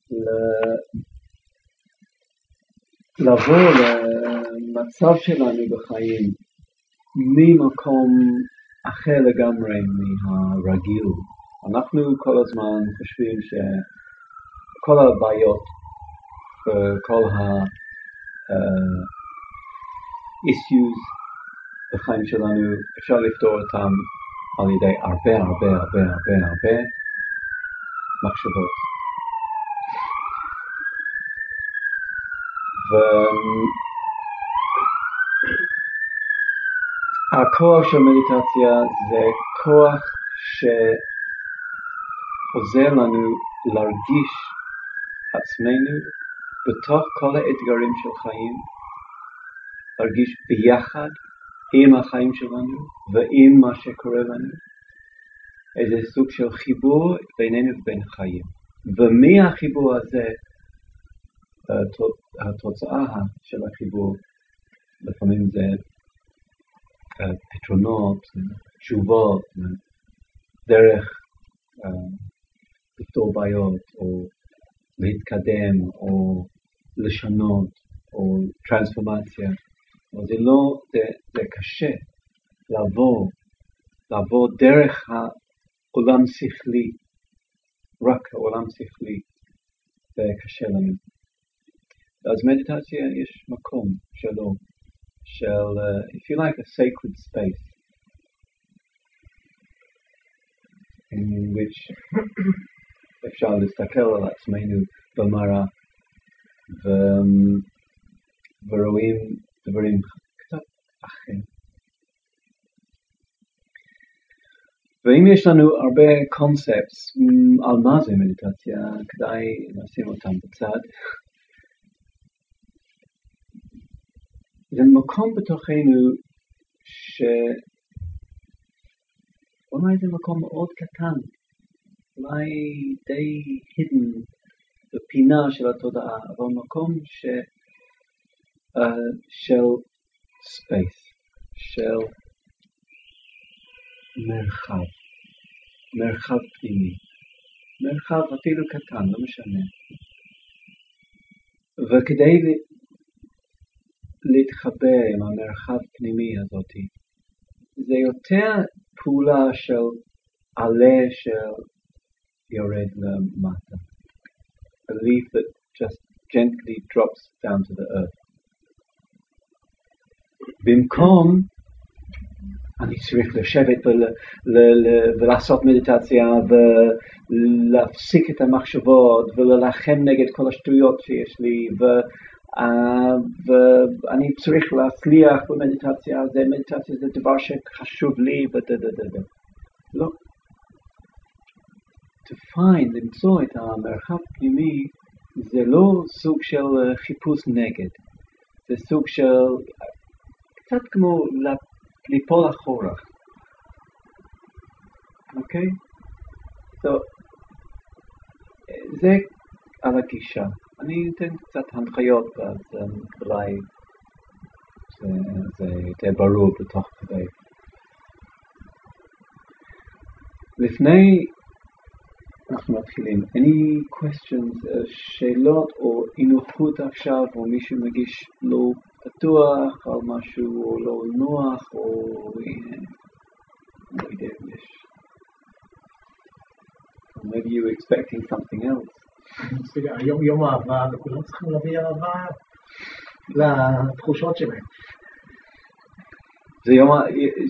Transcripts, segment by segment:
לבוא למצב שלנו בחיים ממקום אחר לגמרי מהרגיל. אנחנו כל הזמן חושבים שכל הבעיות וכל ה-issues בחיים שלנו אפשר לפתור אותם על ידי הרבה מחשבות. והכוח של מדיטציה זה כוח שעוזר לנו להרגיש עצמנו בתוך כל האתגרים של חיים, להרגיש ביחד עם החיים שלנו ועם מה שקורה לנו, איזה סוג של חיבור בינינו ובין החיים. ומהחיבור הזה התוצאה של החיבור לפעמים זה פתרונות, תשובות, דרך לפתור בעיות או להתקדם או לשנות או טרנספורמציה. זה לא, זה קשה לעבור דרך העולם שכלי, רק העולם שכלי, זה קשה לנו. אז מדיטציה יש מקום שלו, if you like, a sacred space in which אפשר להסתכל על עצמנו במראה ורואים דברים קצת אחרים. ואם יש לנו הרבה קונספטס על מה זה מדיטציה, כדאי לשים אותם בצד. זה מקום בתוכנו שאולי זה מקום מאוד קטן, אולי די hidden בפינה של התודעה, אבל מקום של space, של מרחב פנימי, מרחב אפילו קטן, לא משנה. וכדי להתחבר עם המרחב פנימי הזאת, זה יותר פעולה של עלה של יורד למטה. A leaf that just gently drops down to the earth. במקום אני צריך לשבת ולעשות מדיטציה ולהפסיק את המחשבות וללחם נגד כל השטויות שיש לי ואני צריך להצליח במדיטציה, מדיטציה זה דבר שחשוב לי לא. למצוא את המרחב פנימי זה לא סוג של חיפוש נגד, זה סוג של קצת כמו ליפול אחורה. אוקיי? זה על הגישה. אני אתן קצת הנחיות, אז אולי זה יותר ברור בתוך כדי. לפני אנחנו מתחילים, any questions, שאלות או אינוחות עכשיו, או מישהו מגיש לא פתוח על משהו, או לא נוח, או לא יודע, maybe you were expecting something else. יום אהבה, וכולם צריכים להביא אהבה לתחושות שלהם. זה יום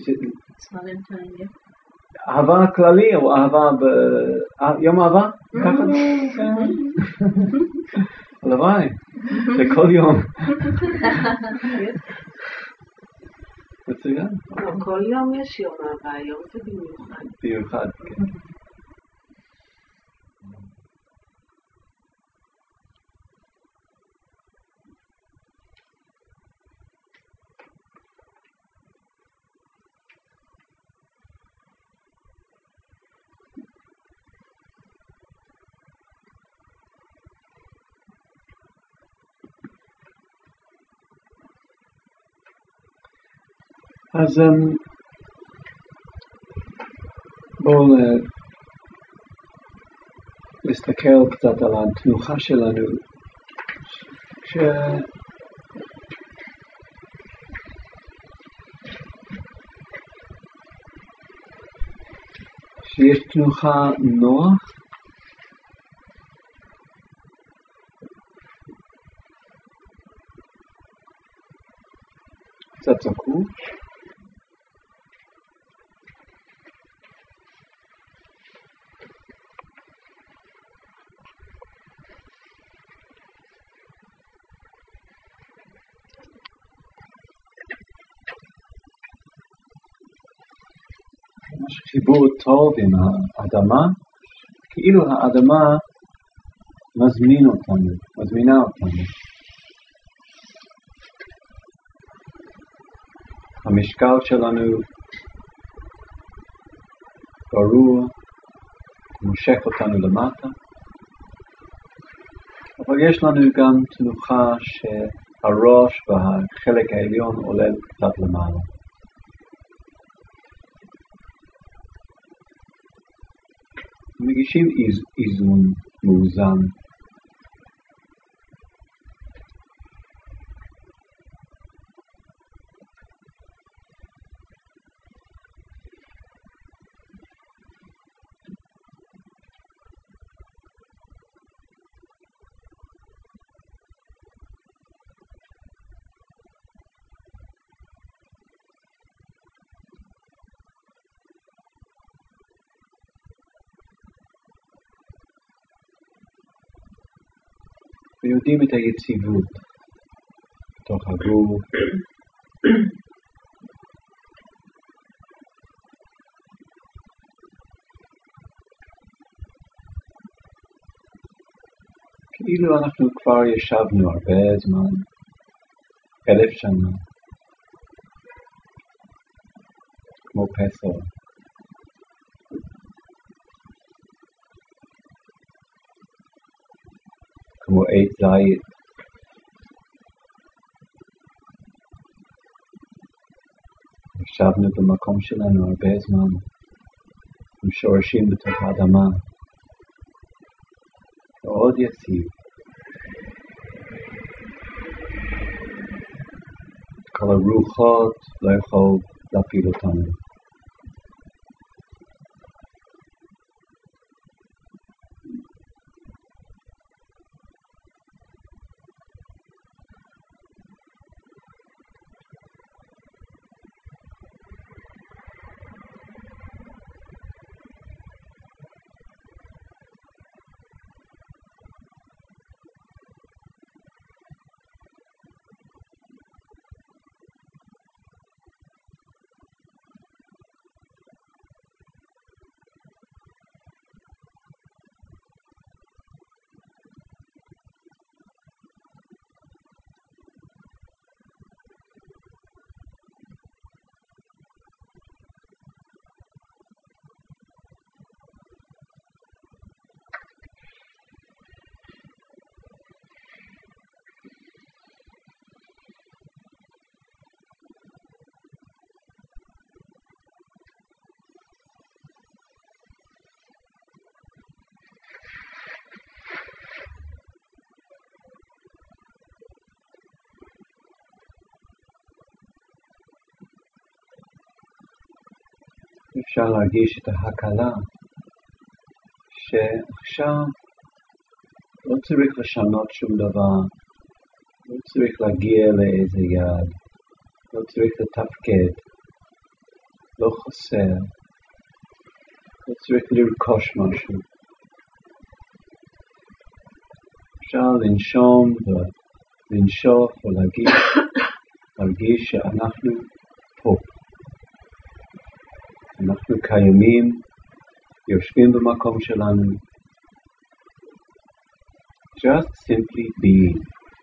אהבה כללי או אהבה יום אהבה? ככה? הלוואי, זה כל יום. מצוין. כל יום יש יום אהבה, היום זה במיוחד. במיוחד, כן. אז בואו נסתכל קצת על התנוחה שלנו, שיש תנוחה נוח, קצת זקוף, ממש חיבור טוב עם האדמה, כאילו האדמה מזמינה אותנו. המשקל שלנו ברור, מושך אותנו למטה, אבל יש לנו גם תנוחה שהראש והחלק העליון עולה קצת למעלה. מגישים איזון מאוזן. ויודעים את היציבות בתוך הגוף. כאילו אנחנו כבר ישבנו הרבה זמן, 1000 שנה, כמו פסל. כמו עץ זית. ישבנו במקום שלנו הרבה זמן, עם שורשים בתוך האדמה, מאוד יציב. כל הרוחות לא יכול להפיל אותנו. אפשר להרגיש את ההקלה שעכשיו לא צריך לשנות שום דבר, לא צריך להגיע לאיזה יעד, לא צריך לתפקד, לא חסר, לא צריך לרכוש משהו. אפשר לנשום ולנשוף ולהרגיש שאנחנו פה. אנחנו קיימים, יושבים במקום שלנו, just simply being.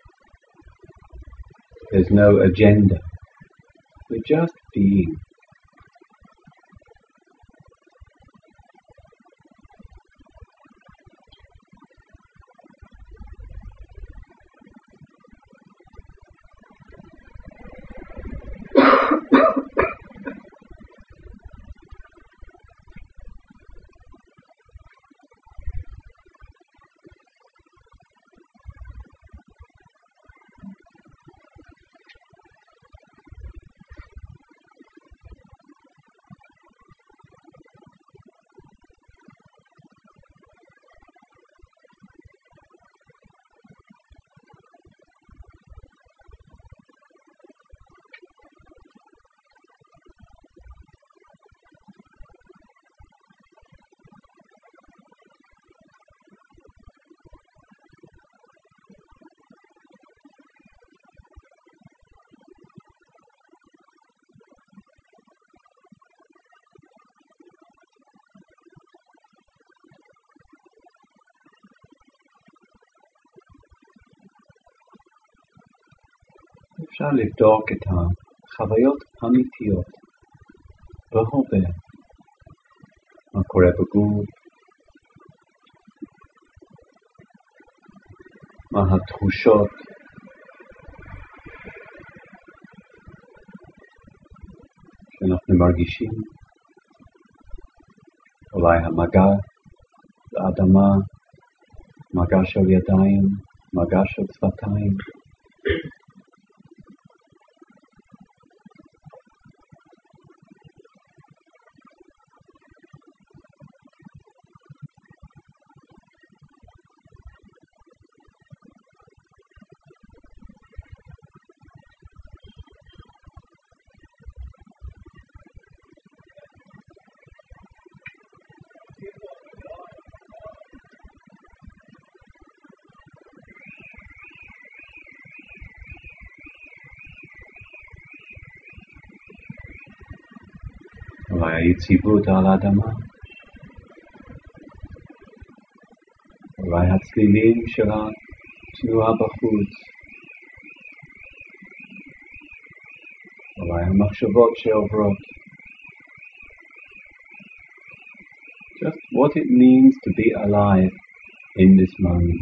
There's no agenda. We're just being. אפשר לבדוק את החוויות האמיתיות בהווה, מה קורה בגוף, מה התחושות שאנחנו מרגישים, אולי המגע לאדמה, מגע של ידיים, מגע של שפתיים. אולי היציבות על האדמה, אולי הצלילים של התנועה בחוץ, אולי המחשבות שעוברות. Just what it means to be alive in this moment.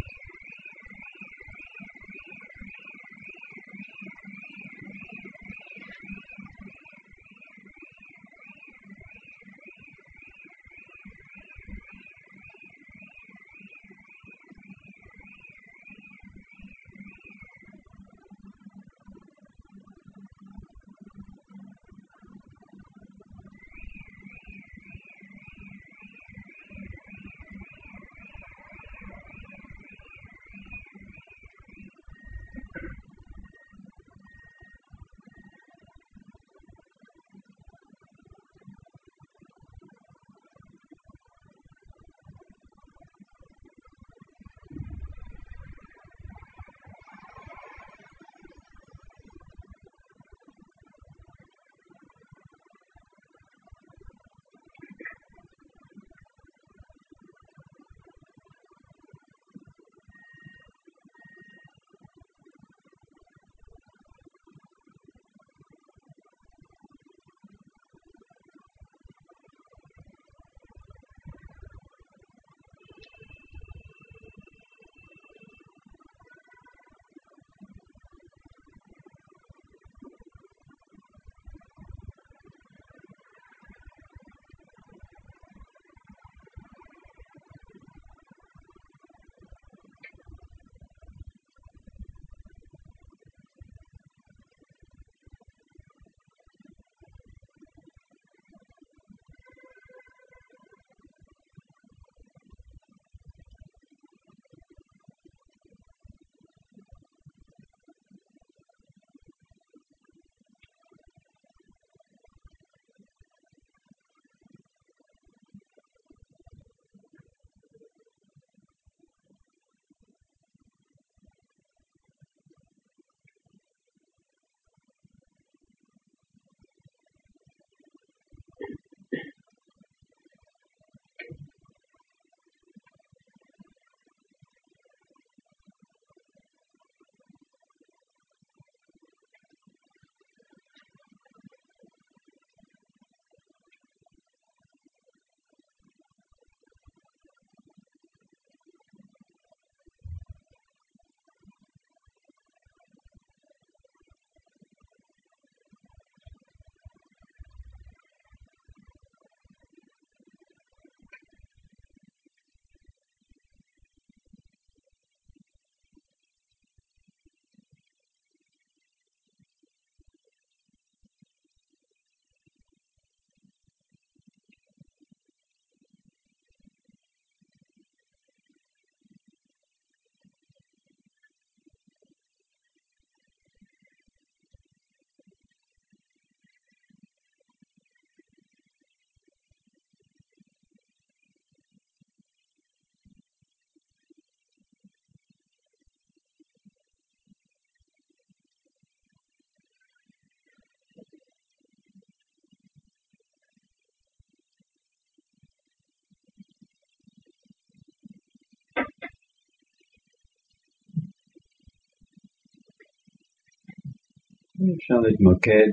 אפשר להתמקד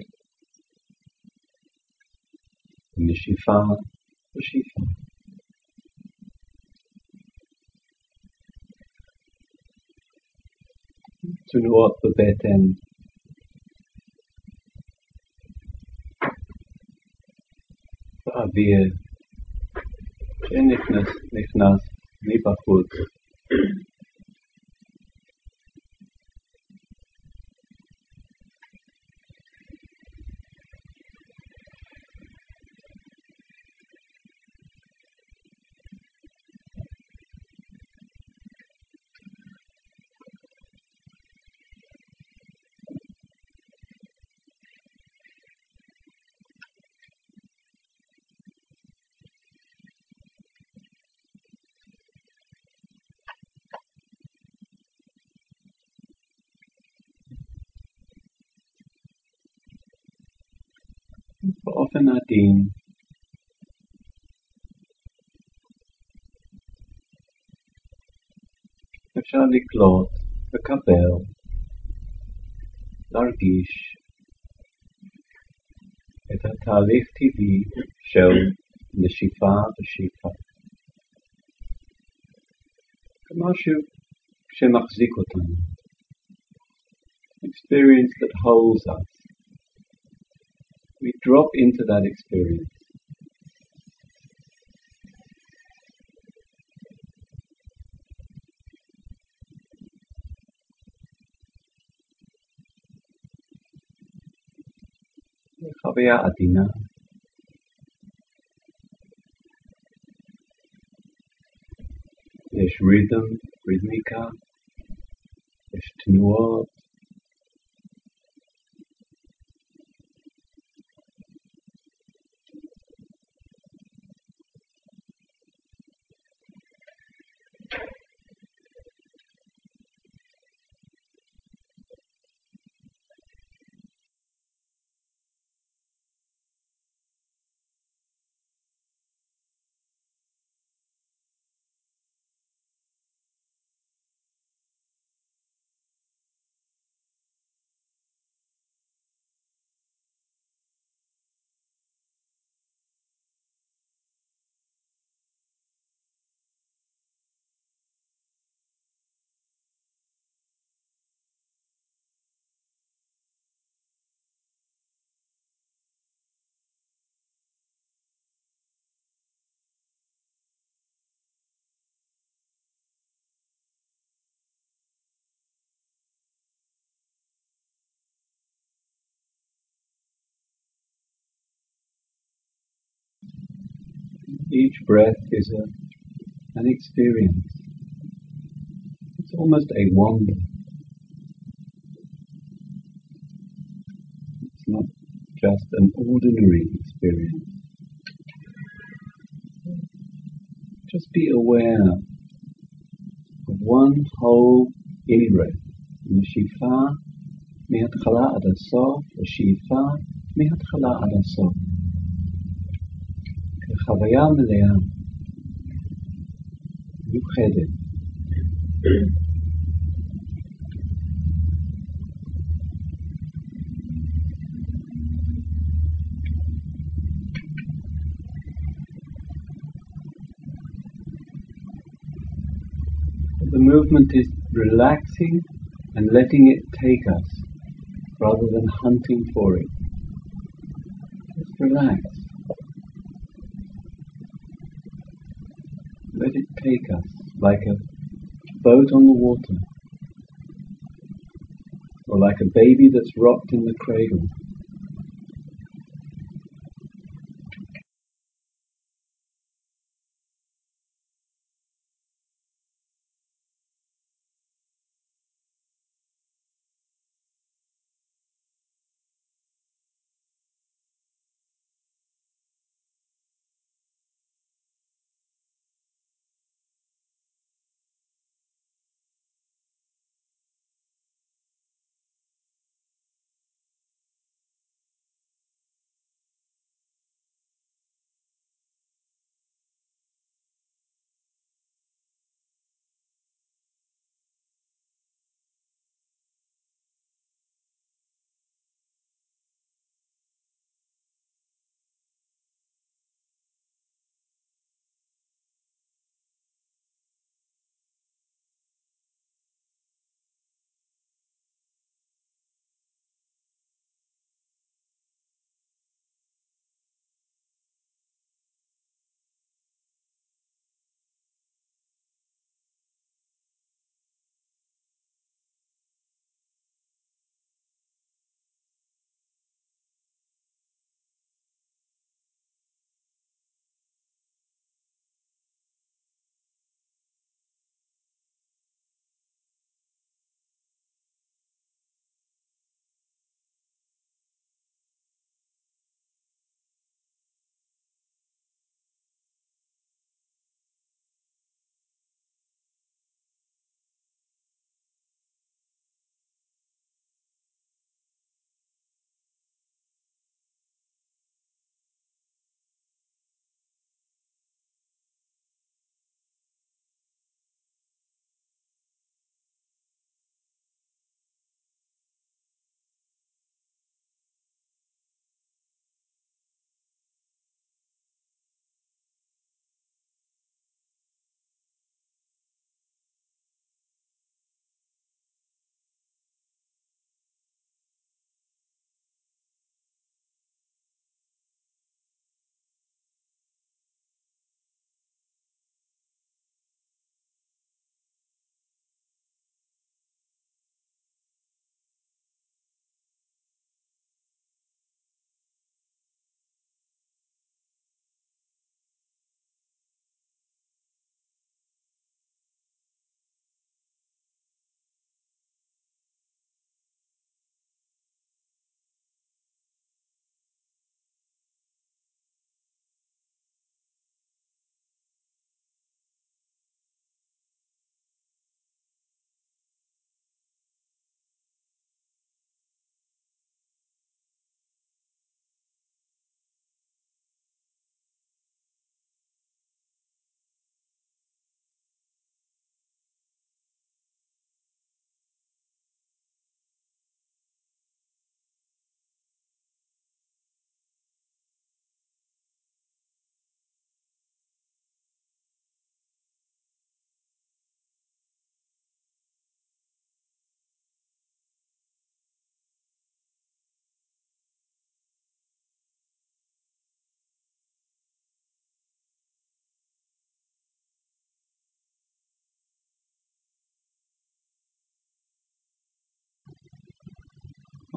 בנשיפה ושאיפה. תנועות בבטן, באוויר שנכנס מבחוץ. באופן עדין אפשר לקלוט, לקבל, להרגיש את התהליך טבעי של נשיפה ושאיפה. כמשהו שמחזיק אותנו. Experience that holds us. We drop into that experience. חוויה עדינה. יש ריתמיקה, יש תנועות. Each breath is an experience. It's almost a wonder. It's not just an ordinary experience. Just be aware of one whole in-breath. נשיפה מההתחלה עד הסוף, ושאיפה מההתחלה עד הסוף. כחוויה מלאה, מיוחדת. The movement is relaxing and letting it take us, rather than hunting for it. Just relax. Let it take us like a boat on the water, or like a baby that's rocked in the cradle.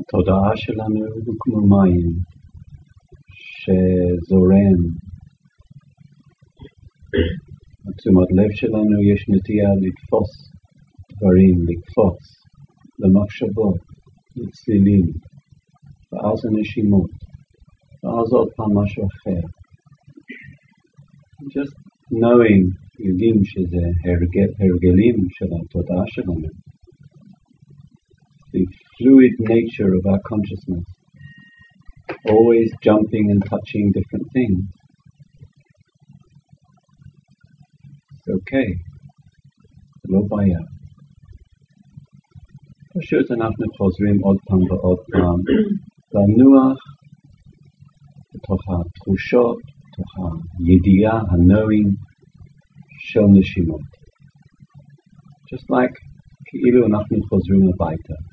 התודעה שלנו הוא כמו מים שזורם. בתשומת לב שלנו יש נטייה לתפוס דברים, לקפוץ למחשבות, לצלילים, ואז הנשימות, ואז עוד פעם משהו אחר. Just knowing, יודעים שזה הרגלים של התודעה שלנו. The fluid nature of our consciousness, always jumping and touching different things. It's okay, זה לא בעיה. פשוט אנחנו חוזרים עוד פעם ועוד פעם, לנוח בתוך התחושות, בתוך הידיעה, ה-knowing של נשימות. Just like כאילו אנחנו חוזרים הביתה.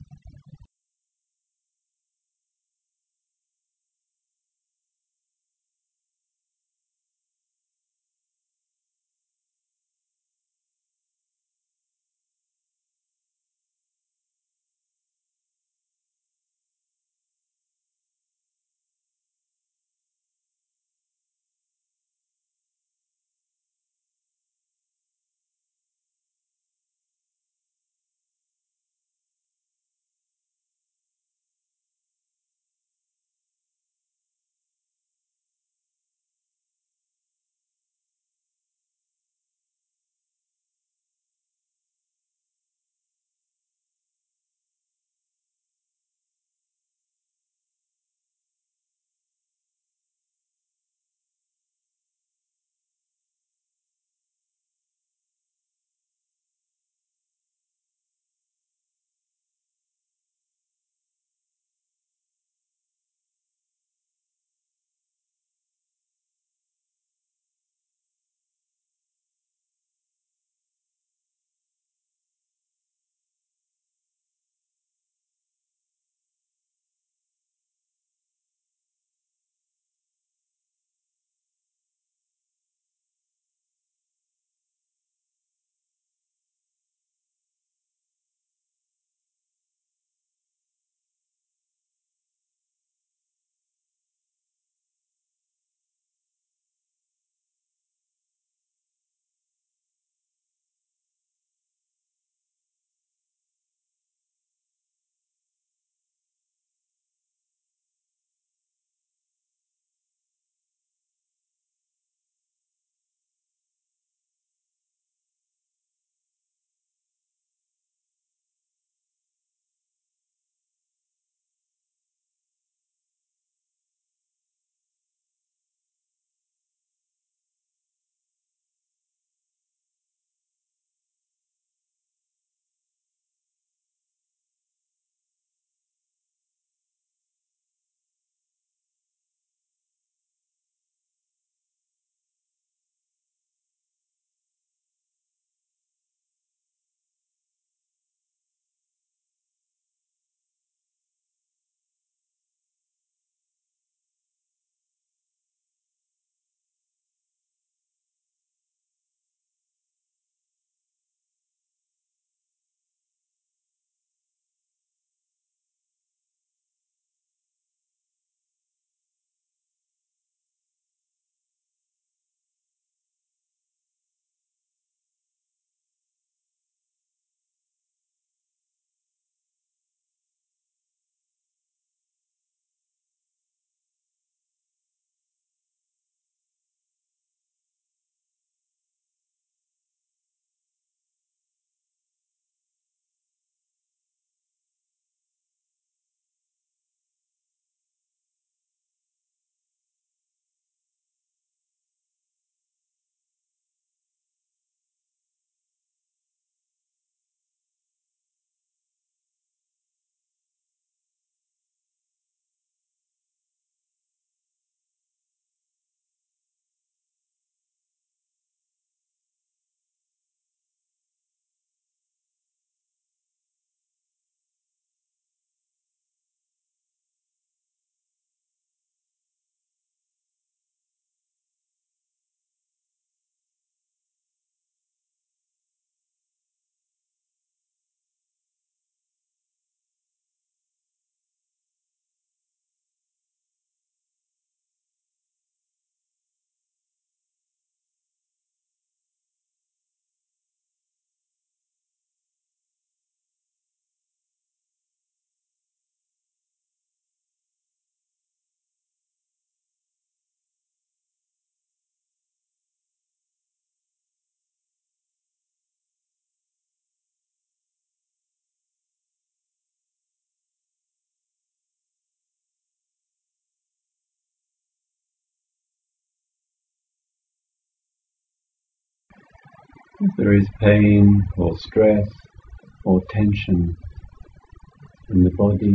If there is pain or stress or tension in the body,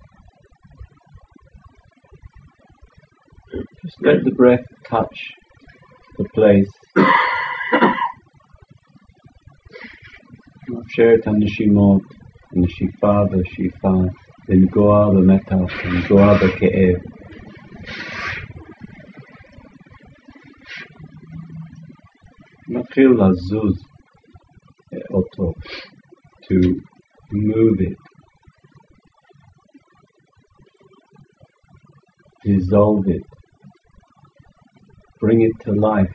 just let the breath touch the place. מאפשר את הנשימות, נשיפה ושאיפה, לנגוע במתח, לנגוע בכאב. מתחיל לזוז אותו, to move it, dissolve it, bring it to life,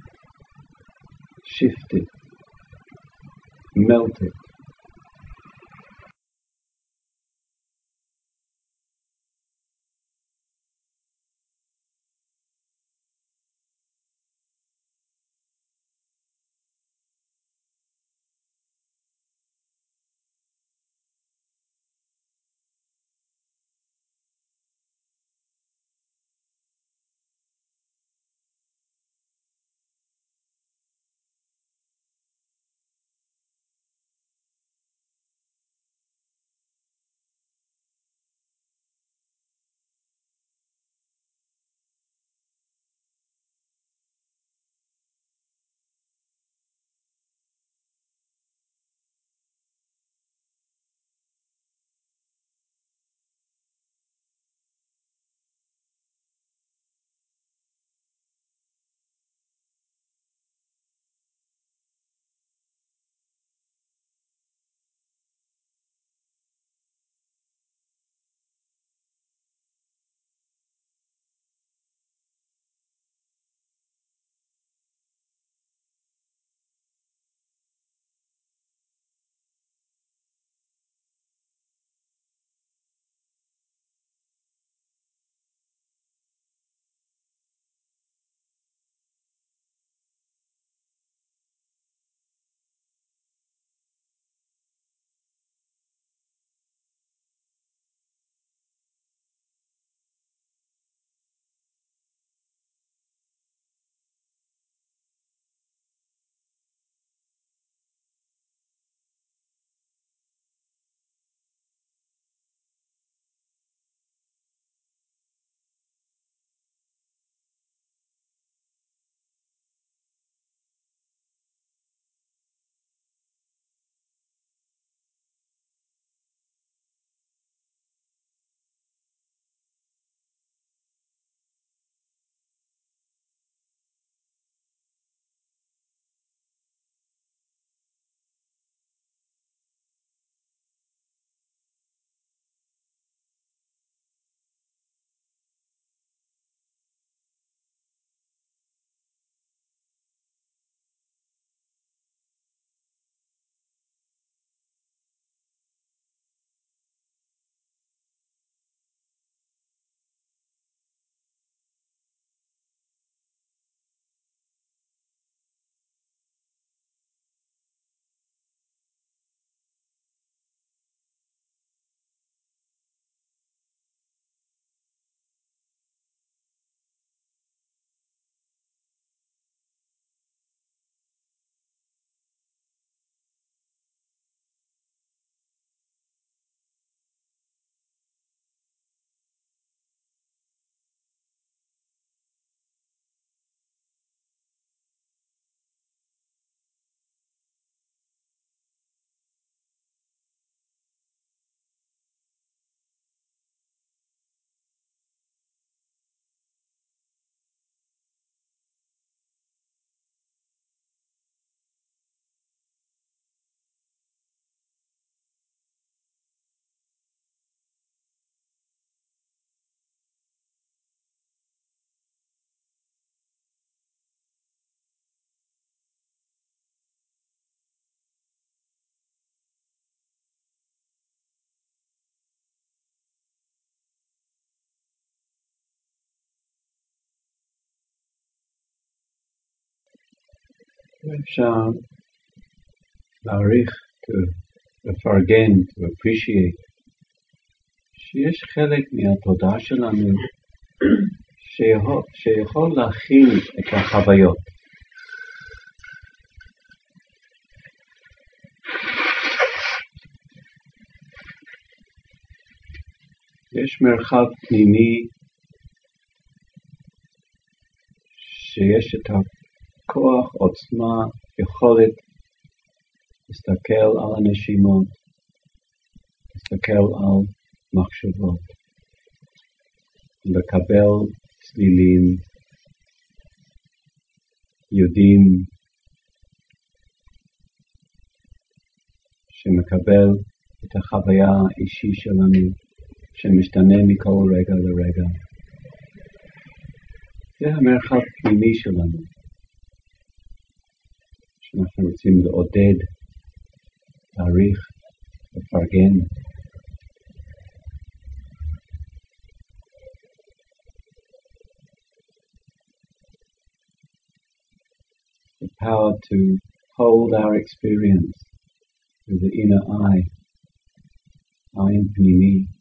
shift it, melt it. ואפשר להעריך, לפרגן, to appreciate, שיש חלק מהתודעה שלנו שיכול להכיל את החוויות. יש מרחב פנימי שיש את הכוח, עוצמה, יכולת להסתכל על הנשימות, להסתכל על מחשבות, לקבל צלילים, יודעים, שמקבל את החוויה האישית שלנו, שמשתנה מכל רגע לרגע. זה המרחב פנימי שלנו, שאנחנו רוצים לעודד, להעריך, לפרגן. The power to hold our experience with the inner eye, עין פנימי,